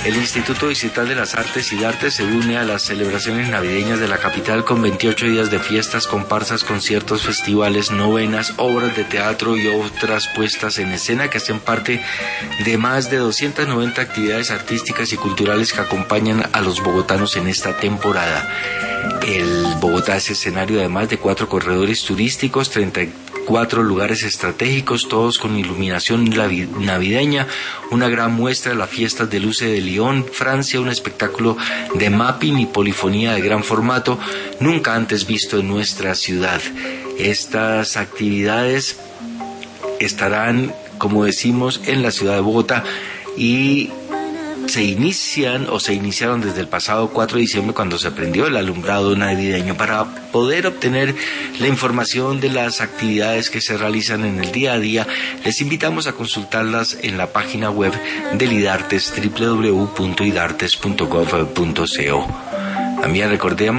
El Instituto Distrital de las Artes IDARTE se une a las celebraciones navideñas de la capital con 28 días de fiestas, comparsas, conciertos, festivales, novenas, obras de teatro y otras puestas en escena que hacen parte de más de 290 actividades artísticas y culturales que acompañan a los bogotanos en esta temporada. El Bogotá es escenario de más de 4 corredores turísticos, 34 lugares estratégicos, todos con iluminación navideña, una gran muestra de las fiestas de luces de Lyon, Francia, un espectáculo de mapping y polifonía de gran formato, nunca antes visto en nuestra ciudad. Estas actividades estarán, como decimos, en la ciudad de Bogotá y se iniciaron desde el pasado 4 de diciembre cuando se prendió el alumbrado navideño. Para poder obtener la información de las actividades que se realizan en el día a día, les invitamos a consultarlas en la página web del IDARTES, www.idartes.gov.co. También recordemos